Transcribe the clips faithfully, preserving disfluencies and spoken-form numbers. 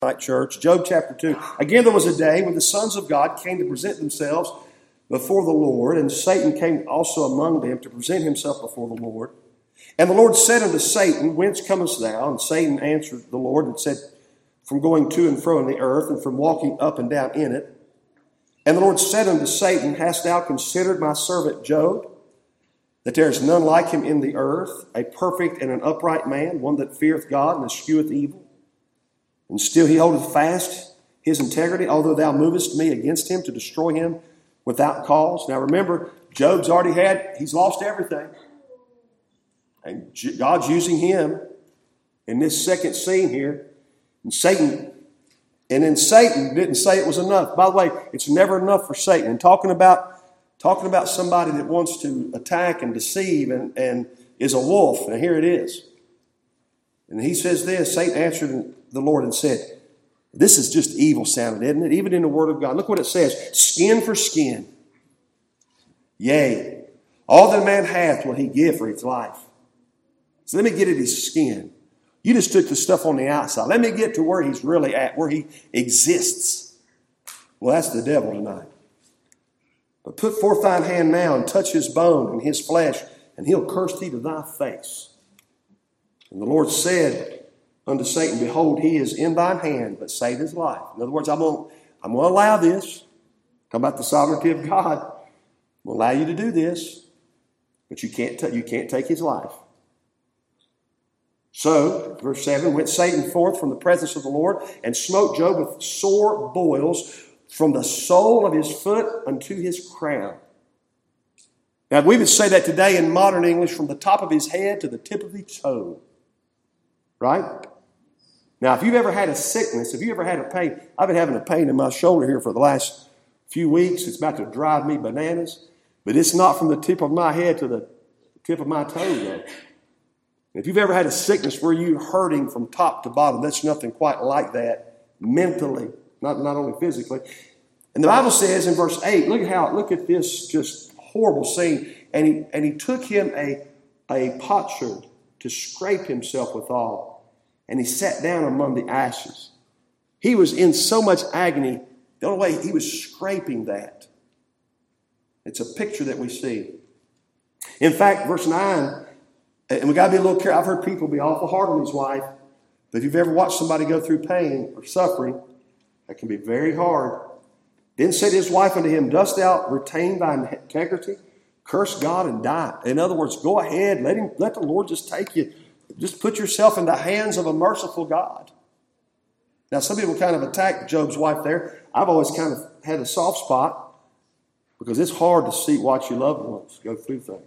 Night Church, Job chapter two. Again, there was a day when the sons of God came to present themselves before the Lord, and Satan came also among them to present himself before the Lord. And the Lord said unto Satan, Whence comest thou? And Satan answered the Lord and said, From going to and fro in the earth, and from walking up and down in it. And the Lord said unto Satan, Hast thou considered my servant Job, that there is none like him in the earth, a perfect and an upright man, one that feareth God and escheweth evil? And still he holdeth fast his integrity, although thou movest me against him to destroy him without cause. Now remember, Job's already had, he's lost everything. And God's using him in this second scene here. And Satan, and then Satan didn't say it was enough. By the way, it's never enough for Satan. And talking about, talking about somebody that wants to attack and deceive and, and is a wolf. And here it is. And he says this, Satan answered the Lord and said, this is just evil sounding, isn't it? Even in the Word of God. Look what it says. Skin for skin. Yea, all that a man hath will he give for his life. So let me get at his skin. You just took the stuff on the outside. Let me get to where he's really at, where he exists. Well, that's the devil tonight. But put forth thine hand now and touch his bone and his flesh, and he'll curse thee to thy face. And the Lord said unto Satan, Behold, he is in thine hand, but save his life. In other words, I'm going I'm going to allow this. Talking about the sovereignty of God. I'm going to allow you to do this, but you can't, t- you can't take his life. So, verse seven, went Satan forth from the presence of the Lord and smote Job with sore boils from the sole of his foot unto his crown. Now, we would say that today in modern English, from the top of his head to the tip of his toe. Right? Now, if you've ever had a sickness, if you ever had a pain, I've been having a pain in my shoulder here for the last few weeks. It's about to drive me bananas. But it's not from the tip of my head to the tip of my toe yet. If you've ever had a sickness where you're hurting from top to bottom, that's nothing quite like that mentally, not, not only physically. And the Bible says in verse eight, look at how, look at this just horrible scene. And he, and he took him a, a potsherd to scrape himself withal, and he sat down among the ashes. He was in so much agony, the only way he was scraping that. It's a picture that we see. In fact, verse nine, and we got to be a little careful. I've heard people be awful hard on his wife, but if you've ever watched somebody go through pain or suffering, that can be very hard. Then said his wife unto him, Dost thou retain thine integrity? Curse God and die. In other words, go ahead. Let him. Let the Lord just take you. Just put yourself in the hands of a merciful God. Now, some people kind of attack Job's wife there. I've always kind of had a soft spot because it's hard to see, watch your loved ones go through things.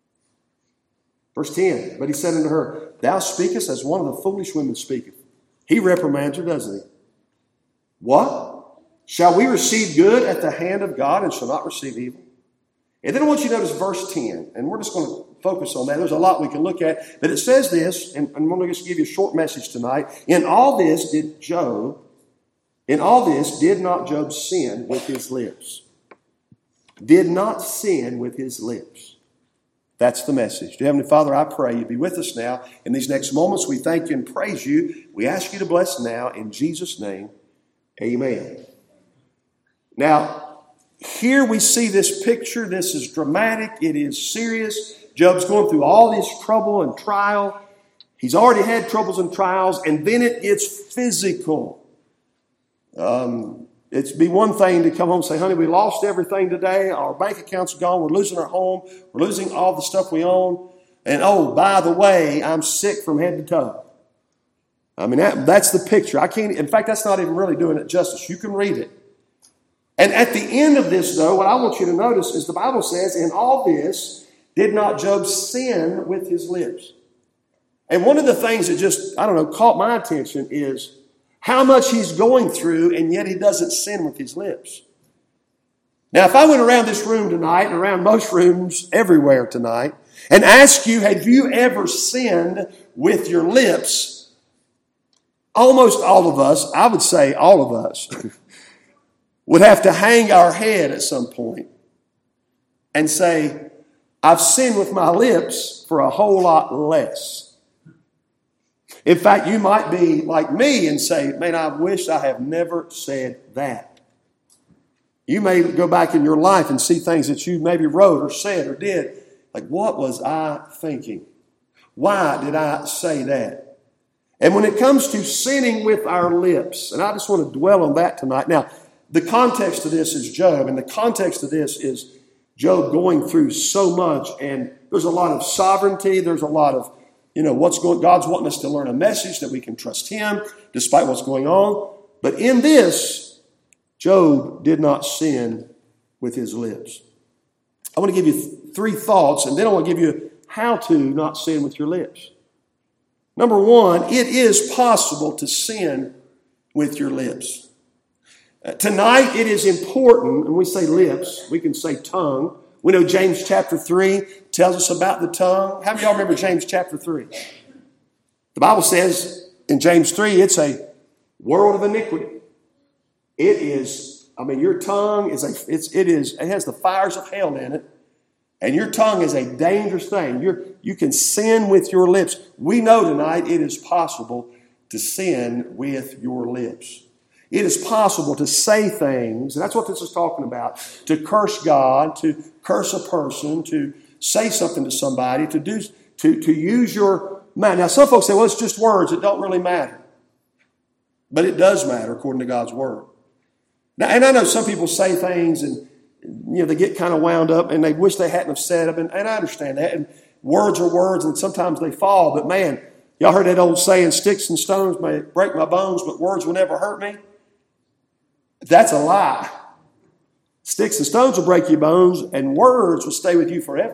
Verse ten, but he said unto her, Thou speakest as one of the foolish women speaketh. He reprimands her, doesn't he? What? Shall we receive good at the hand of God and shall not receive evil? And then I want you to notice verse ten, and we're just going to focus on that. There's a lot we can look at, but it says this, and I'm going to just give you a short message tonight. In all this did Job, in all this did not Job sin with his lips. Did not sin with his lips. That's the message. Dear Heavenly Father, I pray you be with us now. In these next moments, we thank you and praise you. We ask you to bless now in Jesus' name. Amen. Now, here we see this picture. This is dramatic. It is serious. Job's going through all this trouble and trial. He's already had troubles and trials, and then it gets physical. Um, it'd be one thing to come home and say, honey, we lost everything today. Our bank account's gone. We're losing our home. We're losing all the stuff we own. And oh, by the way, I'm sick from head to toe. I mean, that, that's the picture. I can't, in fact, that's not even really doing it justice. You can read it. And at the end of this, though, what I want you to notice is the Bible says, in all this did not Job sin with his lips. And one of the things that just, I don't know, caught my attention is how much he's going through, and yet he doesn't sin with his lips. Now, if I went around this room tonight, and around most rooms everywhere tonight, and asked you, have you ever sinned with your lips? Almost all of us, I would say all of us, would have to hang our head at some point and say, I've sinned with my lips for a whole lot less. In fact, you might be like me and say, man, I wish I have never said that. You may go back in your life and see things that you maybe wrote or said or did. Like, what was I thinking? Why did I say that? And when it comes to sinning with our lips, and I just want to dwell on that tonight. Now, the context of this is Job, and the context of this is Job going through so much, and there's a lot of sovereignty, there's a lot of, you know, what's going, God's wanting us to learn a message that we can trust Him despite what's going on. But in this, Job did not sin with his lips. I want to give you th- three thoughts, and then I want to give you how to not sin with your lips. Number one, it is possible to sin with your lips. Uh, tonight, it is important, and we say lips, we can say tongue. We know James chapter three tells us about the tongue. How many of y'all remember James chapter three? The Bible says in James three, it's a world of iniquity. It is, I mean, your tongue is a, it's, it is, it has the fires of hell in it. And your tongue is a dangerous thing. You're, you can sin with your lips. We know tonight it is possible to sin with your lips. It is possible to say things, and that's what this is talking about, to curse God, to curse a person, to say something to somebody, to do, to, to use your mouth. Now, some folks say, well, it's just words. It don't really matter. But it does matter according to God's word. Now, and I know some people say things and, you know, they get kind of wound up and they wish they hadn't have said them. And, and I understand that. And words are words and sometimes they fall. But man, y'all heard that old saying, sticks and stones may break my bones, but words will never hurt me. That's a lie. Sticks and stones will break your bones and words will stay with you forever.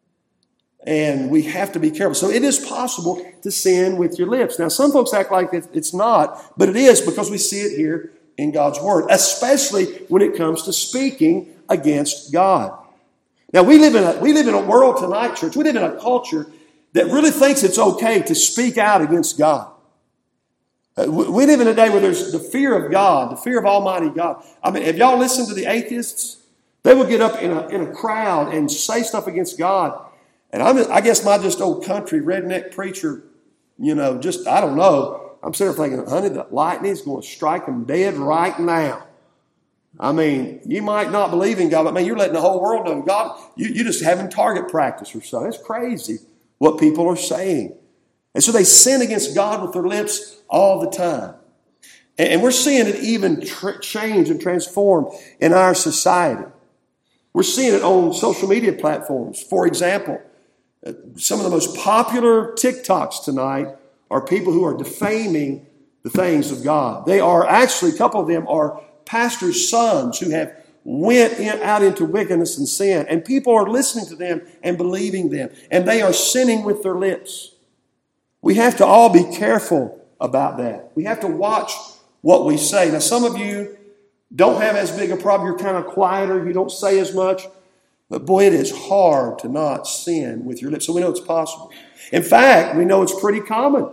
And we have to be careful. So it is possible to sin with your lips. Now, some folks act like it's not, but it is because we see it here in God's word, especially when it comes to speaking against God. Now, we live in a, we live in a world tonight, church. We live in a culture that really thinks it's okay to speak out against God. Uh, we, we live in a day where there's the fear of God, the fear of Almighty God. I mean, have y'all listened to the atheists? They will get up in a, in a crowd and say stuff against God. And I'm, I guess my just old country redneck preacher, you know, just, I don't know. I'm sitting there thinking, honey, the lightning is going to strike them dead right now. I mean, you might not believe in God, but man, you're letting the whole world know God. You, you're just having target practice or something. It's crazy what people are saying. And so they sin against God with their lips all the time. And, and we're seeing it even tr- change and transform in our society. We're seeing it on social media platforms. For example, some of the most popular TikToks tonight are people who are defaming the things of God. They are actually, a couple of them are pastors' sons who have went in, out into wickedness and sin. And people are listening to them and believing them. And they are sinning with their lips. We have to all be careful about that. We have to watch what we say. Now, some of you don't have as big a problem. You're kind of quieter. You don't say as much. But boy, it is hard to not sin with your lips. So we know it's possible. In fact, we know it's pretty common.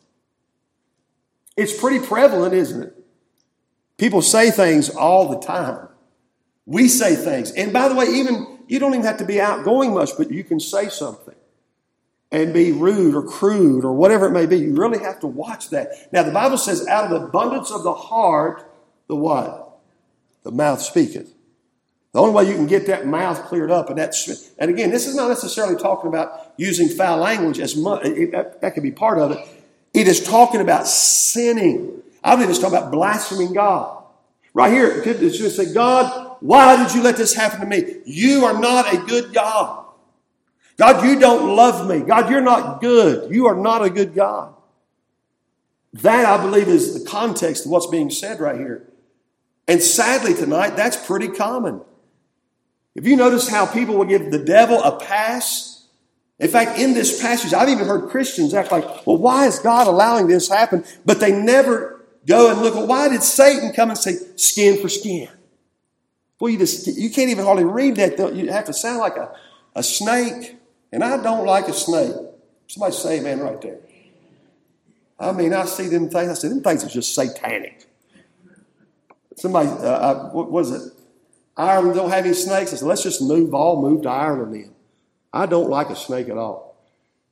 It's pretty prevalent, isn't it? People say things all the time. We say things. And by the way, even you don't even have to be outgoing much, but you can say something and be rude or crude or whatever it may be. You really have to watch that. Now, the Bible says, out of the abundance of the heart, the what? The mouth speaketh. The only way you can get that mouth cleared up, and that's, and again, this is not necessarily talking about using foul language as much. It, that, that could be part of it. It is talking about sinning. I believe it's talking about blaspheming God. Right here, it's just say, God, why did you let this happen to me? You are not a good God. God, you don't love me. God, you're not good. You are not a good God. That, I believe, is the context of what's being said right here. And sadly tonight, that's pretty common. If you notice how people will give the devil a pass, in fact, in this passage, I've even heard Christians act like, well, why is God allowing this to happen? But they never go and look, well, why did Satan come and say skin for skin? Well, you just, you can't even hardly read that. You have to sound like a, a snake. And I don't like a snake. Somebody say amen right there. I mean, I see them things. I say, them things are just satanic. Somebody, uh, uh, what was it? Ireland don't have any snakes. I said, let's just move, all move to Ireland then. I don't like a snake at all.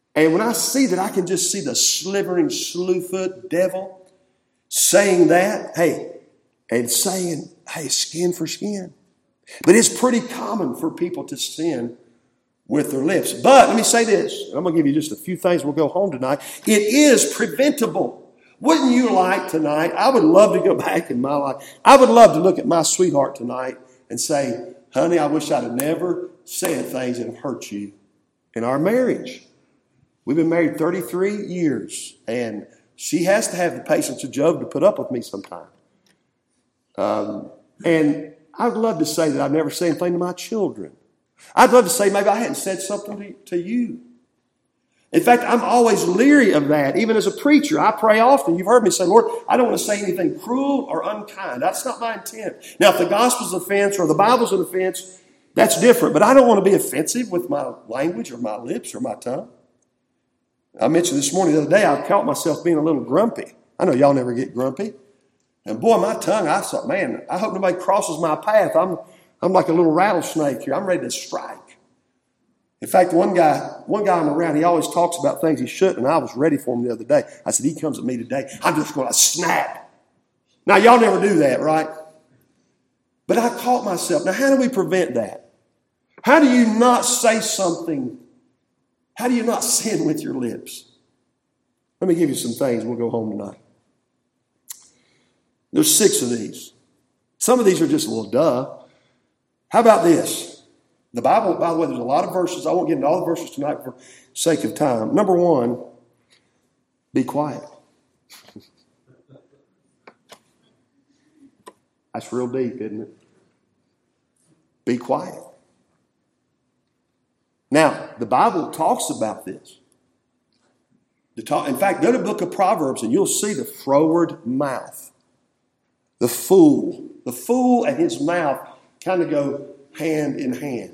And when I see that, I can just see the slithering slewfoot devil saying that, hey, and saying, hey, skin for skin. But it's pretty common for people to sin with their lips. But let me say this. I'm going to give you just a few things. We'll go home tonight. It is preventable. Wouldn't you like tonight? I would love to go back in my life. I would love to look at my sweetheart tonight and say, honey, I wish I'd have never said things that have hurt you in our marriage. We've been married thirty-three years, and she has to have the patience of Job to put up with me sometime. Um, and I'd love to say that I've never said anything to my children. I'd love to say maybe I hadn't said something to, to you. In fact, I'm always leery of that. Even as a preacher, I pray often. You've heard me say, Lord, I don't want to say anything cruel or unkind. That's not my intent. Now, if the gospel's an offense or the Bible's an offense, that's different. But I don't want to be offensive with my language or my lips or my tongue. I mentioned this morning, the other day, I caught myself being a little grumpy. I know y'all never get grumpy. And boy, my tongue, I thought, man, I hope nobody crosses my path. I'm, I'm like a little rattlesnake here. I'm ready to strike. In fact, one guy, one guy I'm around, he always talks about things he shouldn't, and I was ready for him the other day. I said, he comes at me today, I'm just going to snap. Now, y'all never do that, right? But I caught myself. Now, how do we prevent that? How do you not say something? How do you not sin with your lips? Let me give you some things. We'll go home tonight. There's six of these. Some of these are just a little duh. How about this? The Bible, by the way, there's a lot of verses. I won't get into all the verses tonight for sake of time. Number one, be quiet. That's real deep, isn't it? Be quiet. Now, the Bible talks about this. In fact, go to the book of Proverbs and you'll see the froward mouth. The fool. The fool and his mouth kind of go hand in hand.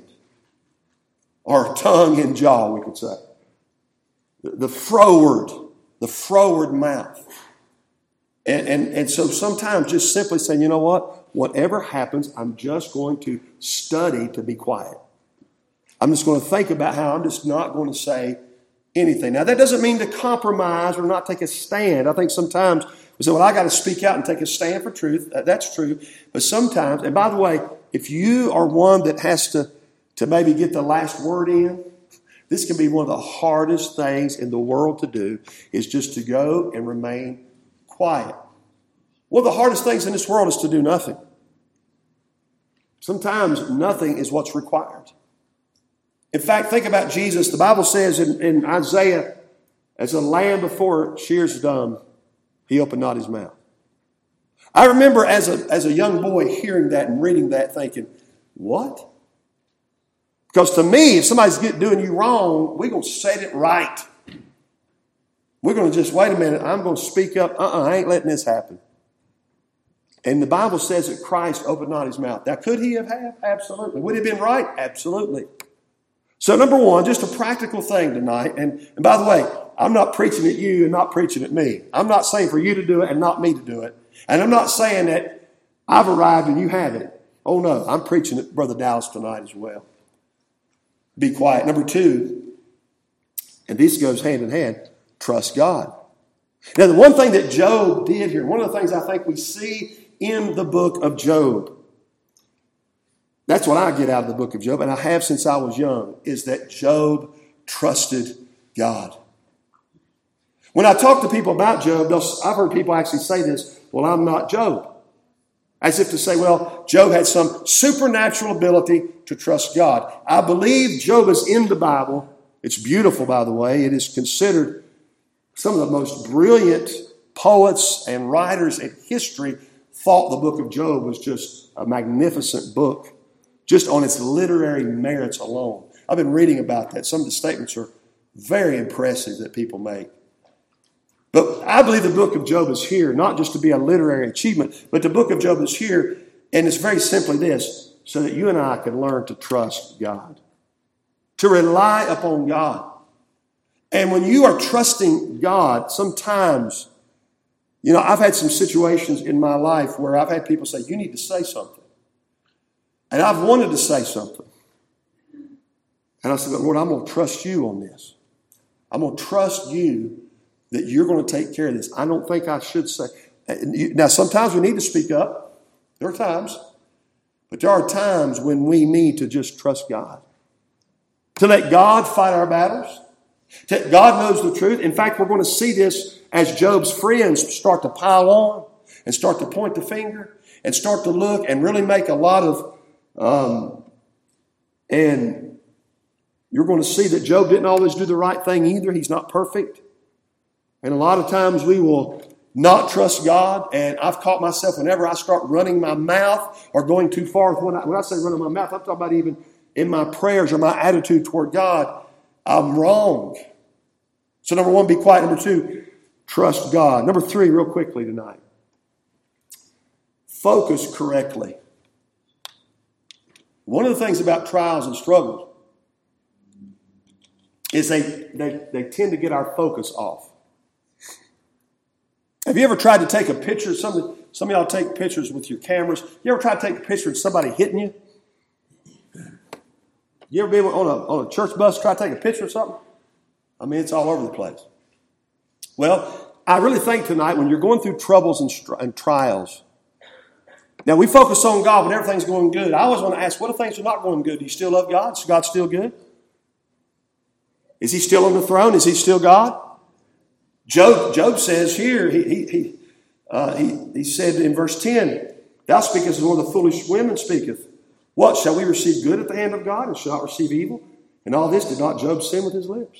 Or tongue and jaw, we could say. The, the froward. The froward mouth. And, and, and so sometimes just simply saying, you know what? Whatever happens, I'm just going to study to be quiet. I'm just going to think about how I'm just not going to say anything. Now, that doesn't mean to compromise or not take a stand. I think sometimes we say, well, I got to speak out and take a stand for truth. That's true. But sometimes, and by the way, if you are one that has to, to maybe get the last word in, this can be one of the hardest things in the world to do, is just to go and remain quiet. One of the hardest things in this world is to do nothing. Sometimes nothing is what's required. In fact, think about Jesus. The Bible says in, in Isaiah, as a lamb before shears dumb, he opened not his mouth. I remember as a, as a young boy hearing that and reading that thinking, what? Because to me, if somebody's get, doing you wrong, we're going to set it right. We're going to just, wait a minute, I'm going to speak up. Uh-uh, I ain't letting this happen. And the Bible says that Christ opened not his mouth. Now, could he have had? Absolutely. Would it have been right? Absolutely. So number one, just a practical thing tonight. And, and by the way, I'm not preaching at you and not preaching at me. I'm not saying for you to do it and not me to do it. And I'm not saying that I've arrived and you haven't. Oh no, I'm preaching at Brother Dallas tonight as well. Be quiet. Number two, and this goes hand in hand, trust God. Now the one thing that Job did here, one of the things I think we see in the book of Job, that's what I get out of the book of Job, and I have since I was young, is that Job trusted God. When I talk to people about Job, I've heard people actually say this, well, I'm not Job. As if to say, well, Job had some supernatural ability to trust God. I believe Job is in the Bible. It's beautiful, by the way. It is considered some of the most brilliant poets and writers in history thought the book of Job was just a magnificent book, just on its literary merits alone. I've been reading about that. Some of the statements are very impressive that people make. But I believe the book of Job is here, not just to be a literary achievement, but the book of Job is here, and it's very simply this, so that you and I can learn to trust God, to rely upon God. And when you are trusting God, sometimes, you know, I've had some situations in my life where I've had people say, you need to say something. And I've wanted to say something. And I said, Lord, I'm going to trust you on this. I'm going to trust you that you're going to take care of this. I don't think I should say. Now, sometimes we need to speak up. There are times. But there are times when we need to just trust God. To let God fight our battles. To, God knows the truth. In fact, we're going to see this as Job's friends start to pile on and start to point the finger and start to look and really make a lot of... Um, and you're going to see that Job didn't always do the right thing either. He's not perfect. And a lot of times we will not trust God. And I've caught myself whenever I start running my mouth or going too far. When I, when I say running my mouth, I'm talking about even in my prayers or my attitude toward God. I'm wrong. So number one, be quiet. Number two, trust God. Number three, real quickly tonight. Focus correctly. One of the things about trials and struggles is they, they, they tend to get our focus off. Have you ever tried to take a picture? Some of, some of y'all take pictures with your cameras. You ever try to take a picture of somebody hitting you? You ever been on a, on a church bus try to take a picture of something? I mean, it's all over the place. Well, I really think tonight when you're going through troubles and, str- and trials, now we focus on God when everything's going good. I always want to ask, what if things are not going good? Do you still love God? Is God still good? Is he still on the throne? Is he still God? Job, Job says here, he, he, he, uh, he, he said in verse ten, thou speakest as one of the foolish women speaketh. What, shall we receive good at the hand of God and shall not receive evil? And all this did not Job sin with his lips.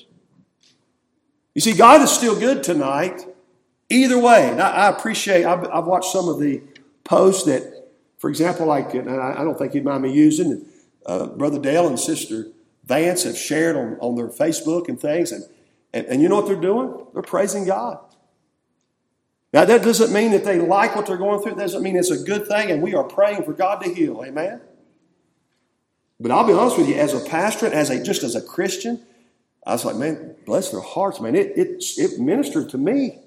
You see, God is still good tonight. Either way, and I, I appreciate, I've, I've watched some of the posts that, for example, like, and I, I don't think he'd mind me using, uh, Brother Dale and Sister Vance have shared on, on their Facebook and things, and And, and you know what they're doing? They're praising God. Now, that doesn't mean that they like what they're going through. It doesn't mean it's a good thing, and we are praying for God to heal. Amen? But I'll be honest with you, as a pastor, as a just as a Christian, I was like, man, bless their hearts, man. It, it, it ministered to me.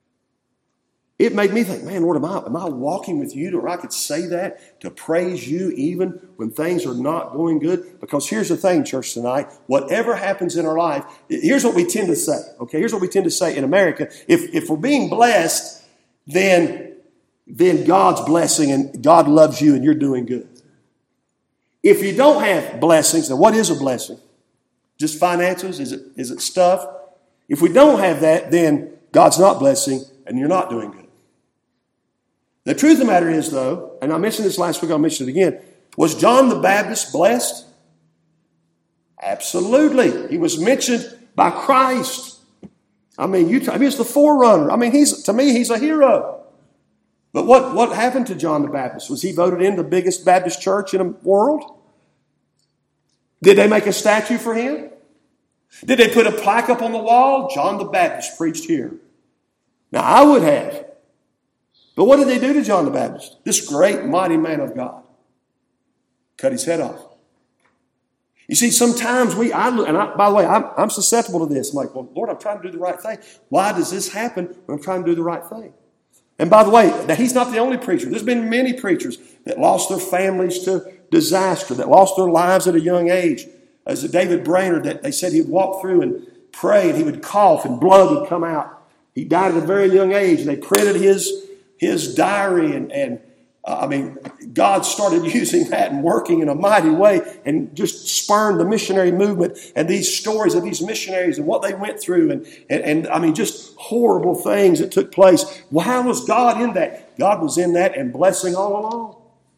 It made me think, man, Lord, am I, am I walking with you to where I could say that, to praise you even when things are not going good? Because here's the thing, church, tonight. Whatever happens in our life, here's what we tend to say. Okay, here's what we tend to say in America. If, if we're being blessed, then, then God's blessing and God loves you and you're doing good. If you don't have blessings, then what is a blessing? Just finances? Is it, is it stuff? If we don't have that, then God's not blessing and you're not doing good. The truth of the matter is, though, and I mentioned this last week, I'll mention it again, was John the Baptist blessed? Absolutely. He was mentioned by Christ. I mean, you, I mean, he's the forerunner. I mean, he's to me, he's a hero. But what, what happened to John the Baptist? Was he voted in the biggest Baptist church in the world? Did they make a statue for him? Did they put a plaque up on the wall? John the Baptist preached here. Now, I would have. But what did they do to John the Baptist? This great, mighty man of God. Cut his head off. You see, sometimes we, I, and I, by the way, I'm, I'm susceptible to this. I'm like, well, Lord, I'm trying to do the right thing. Why does this happen when I'm trying to do the right thing? And by the way, that he's not the only preacher. There's been many preachers that lost their families to disaster, that lost their lives at a young age. As David Brainerd, that they said he'd walk through and pray and he would cough and blood would come out. He died at a very young age, and they printed his, his diary, and, and uh, I mean, God started using that and working in a mighty way and just spurned the missionary movement and these stories of these missionaries and what they went through and, and, and I mean, just horrible things that took place. Well, how was God in that? God was in that and blessing all along.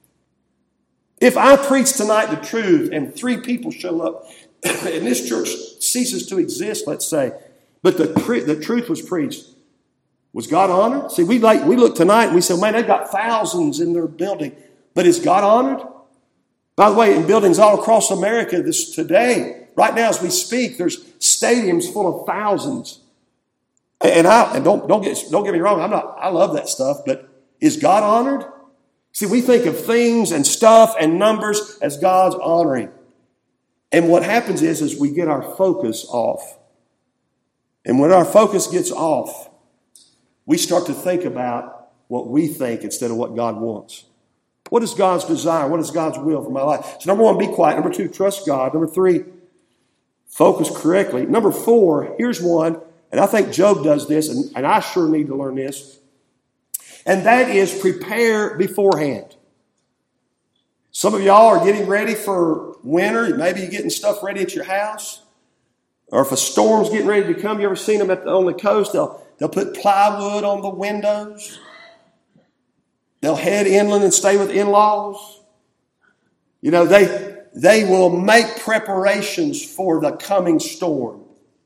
If I preach tonight the truth and three people show up and this church ceases to exist, let's say, but the, the truth was preached, was God honored? See, we like we look tonight and we say, man, they've got thousands in their building. But is God honored? By the way, in buildings all across America this today, right now as we speak, there's stadiums full of thousands. And I and don't don't get don't get me wrong, I'm not I love that stuff, but is God honored? See, we think of things and stuff and numbers as God's honoring. And what happens is, is we get our focus off. And when our focus gets off, we start to think about what we think instead of what God wants. What is God's desire? What is God's will for my life? So number one, be quiet. Number two, trust God. Number three, Focus correctly. Number four, here's one, and I think Job does this, and, and I sure need to learn this. And that is prepare beforehand. Some of y'all are getting ready for winter. Maybe you're getting stuff ready at your house. Or if a storm's getting ready to come, you ever seen them at the, on the coast? They'll, they'll put plywood on the windows. They'll head inland and stay with in-laws. You know, they, they will make preparations for the coming storm.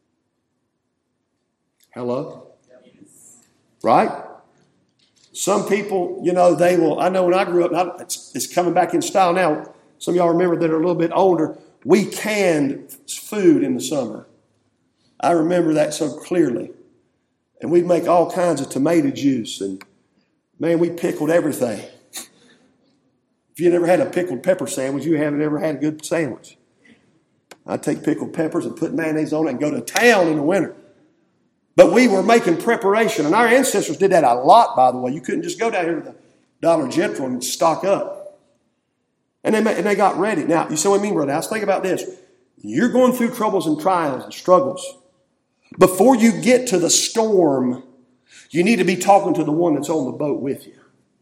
Hello? Right? Some people, you know, they will, I know when I grew up, I, it's, it's coming back in style now. Some of y'all remember that are a little bit older. We canned food in the summer. I remember that so clearly. And we'd make all kinds of tomato juice. And, man, we pickled everything. If you never had a pickled pepper sandwich, you haven't ever had a good sandwich. I'd take pickled peppers and put mayonnaise on it and go to town in the winter. But we were making preparation. And our ancestors did that a lot, by the way. You couldn't just go down here to the Dollar General and stock up. And they, and they got ready. Now, you see what I mean, Brother House? Think about this. You're going through troubles and trials and struggles. Before you get to the storm, you need to be talking to the one that's on the boat with you.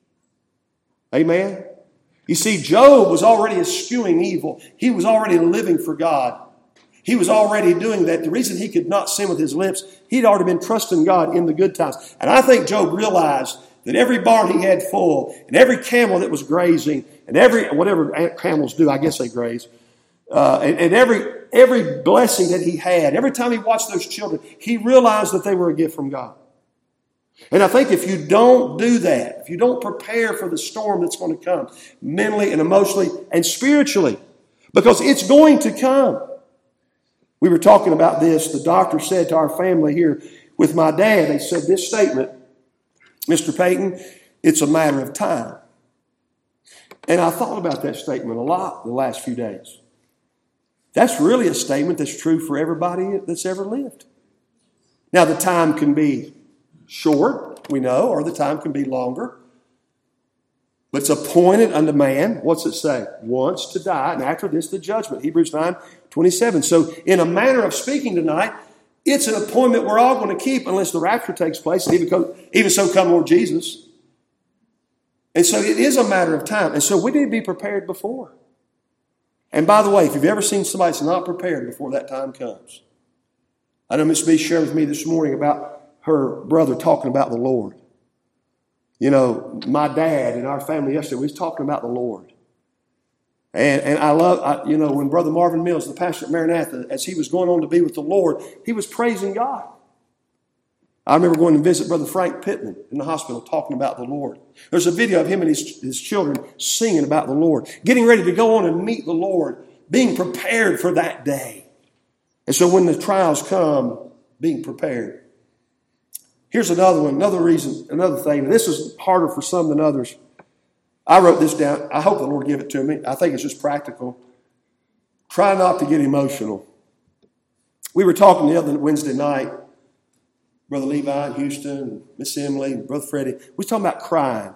Amen? You see, Job was already eschewing evil. He was already living for God. He was already doing that. The reason he could not sin with his lips, he'd already been trusting God in the good times. And I think Job realized that every barn he had full, and every camel that was grazing, and every, whatever camels do, I guess they graze, uh, and, and every, every blessing that he had, every time he watched those children, he realized that they were a gift from God. And I think if you don't do that, if you don't prepare for the storm that's going to come, mentally and emotionally and spiritually, because it's going to come. We were talking about this. The doctor said to our family here with my dad, they said this statement, Mister Payton, it's a matter of time. And I thought about that statement a lot the last few days. That's really a statement that's true for everybody that's ever lived. Now, the time can be short, we know, or the time can be longer. But it's appointed unto man, what's it say? Once to die, and after this the judgment. Hebrews nine twenty-seven. So in a manner of speaking tonight, it's an appointment we're all going to keep unless the rapture takes place, and even, come, even so come Lord Jesus. And so it is a matter of time. And so we need to be prepared before. And by the way, if you've ever seen somebody that's not prepared before that time comes, I know Miss B shared with me this morning about her brother talking about the Lord. You know, my dad and our family yesterday, we was talking about the Lord. And, and I love, I, you know, when Brother Marvin Mills, the pastor at Maranatha, as he was going on to be with the Lord, he was praising God. I remember going to visit Brother Frank Pittman in the hospital talking about the Lord. There's a video of him and his, his children singing about the Lord, getting ready to go on and meet the Lord, being prepared for that day. And so when the trials come, being prepared. Here's another one, another reason, another thing. And this is harder for some than others. I wrote this down. I hope the Lord give it to me. I think it's just practical. Try not to get emotional. We were talking the other Wednesday night, Brother Levi in Houston, Miss Emily, and Brother Freddie. We were talking about crying.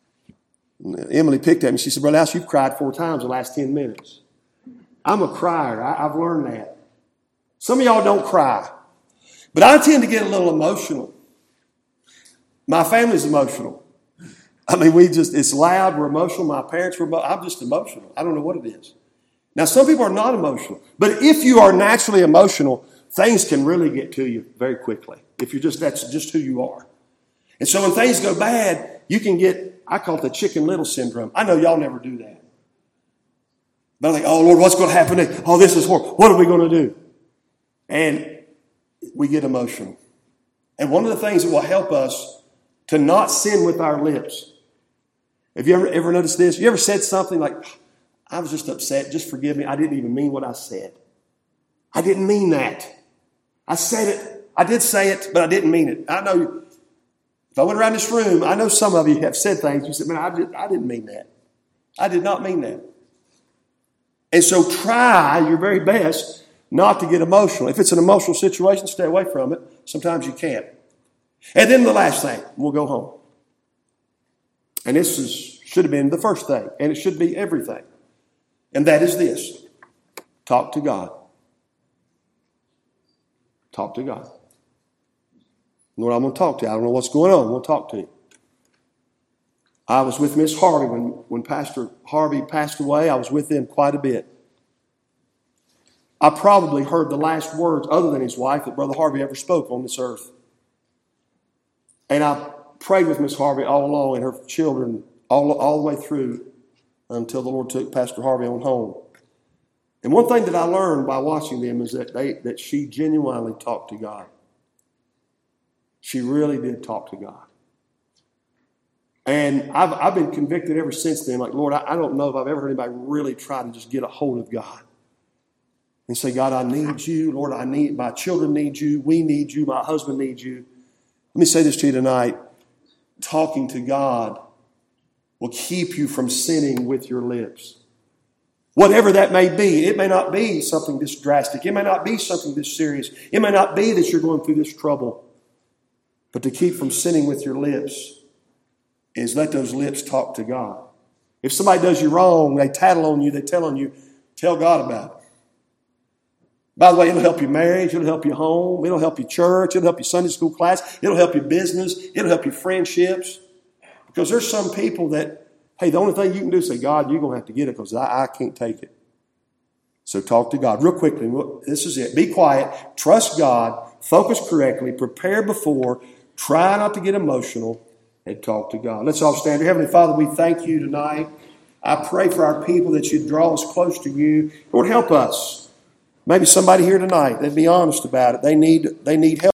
And Emily picked at me. She said, Brother House, you've cried four times in the last ten minutes. I'm a crier. I, I've learned that. Some of y'all don't cry. But I tend to get a little emotional. My family's emotional. I mean, we just, it's loud, we're emotional. My parents were, I'm just emotional. I don't know what it is. Now, some people are not emotional. But if you are naturally emotional, things can really get to you very quickly. If you're just, that's just who you are. And so when things go bad, you can get, I call it the Chicken Little syndrome. I know y'all never do that. But I'm like, oh, Lord, what's going to happen next? Oh, this is horrible. What are we going to do? And we get emotional. And one of the things that will help us to not sin with our lips. Have you ever, ever noticed this? You ever said something like, I was just upset. Just forgive me. I didn't even mean what I said. I didn't mean that. I said it. I did say it, but I didn't mean it. I know if I went around this room, I know some of you have said things. You said, man, I, did, I didn't mean that. I did not mean that. And so try your very best not to get emotional. If it's an emotional situation, stay away from it. Sometimes you can't. And then the last thing, we'll go home. And this is, should have been the first thing, and it should be everything. And that is this. Talk to God. Talk to God. Lord, I'm going to talk to you. I don't know what's going on. I'm going to talk to you. I was with Miss Harvey when, when Pastor Harvey passed away. I was with them quite a bit. I probably heard the last words, other than his wife, that Brother Harvey ever spoke on this earth. And I prayed with Miss Harvey all along and her children all, all the way through until the Lord took Pastor Harvey on home. And one thing that I learned by watching them is that they that she genuinely talked to God. She really did talk to God. And I've, I've been convicted ever since then. Like, Lord, I, I don't know if I've ever heard anybody really try to just get a hold of God and say, God, I need you. Lord, I need, my children need you. We need you. My husband needs you. Let me say this to you tonight. Talking to God will keep you from sinning with your lips. Whatever that may be, it may not be something this drastic. It may not be something this serious. It may not be that you're going through this trouble. But to keep from sinning with your lips is let those lips talk to God. If somebody does you wrong, they tattle on you, they tell on you, tell God about it. By the way, it'll help your marriage, it'll help your home, it'll help your church, it'll help your Sunday school class, it'll help your business, it'll help your friendships. Because there's some people that, hey, the only thing you can do is say, God, you're going to have to get it because I, I can't take it. So talk to God. Real quickly, this is it. Be quiet, trust God, focus correctly, prepare before, try not to get emotional, and talk to God. Let's all stand here. Heavenly Father, we thank you tonight. I pray for our people that you draw us close to you. Lord, help us. Maybe somebody here tonight, they'd be honest about it. They need, they need help.